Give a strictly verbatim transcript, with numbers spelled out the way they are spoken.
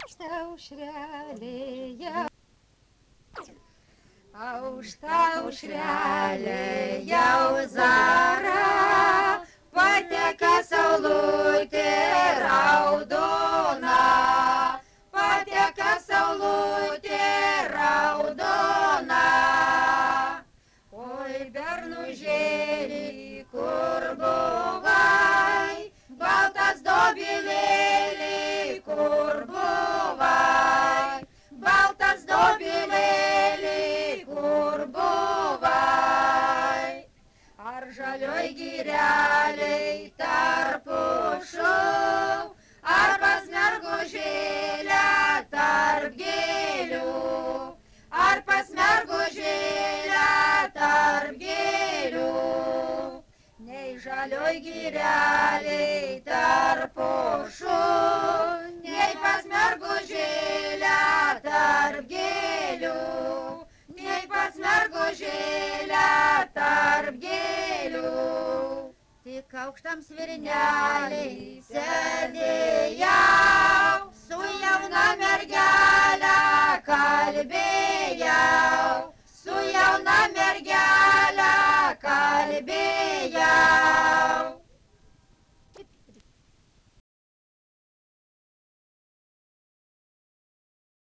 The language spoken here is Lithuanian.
aukšta aušrelė, aukšta aušrelė jau zara, pateka saulutė raudona, pateka saulutė raudona. Oi, bernužėlį, kur buvai, baltas dobilėlį, kur buvai, baltas dobilėlį, kur buvai. Ar žalioj gireliai tarp pušų, ar pas mergužėlę tarp gėlių, ar pas mergužėlę tarp gėlių. Nei žalioj gireliai tarp pušų, nei pas mergužėlę tarp gėlių, nei pas mergužėlę tarp gėlių. Tik aukštam svirneliai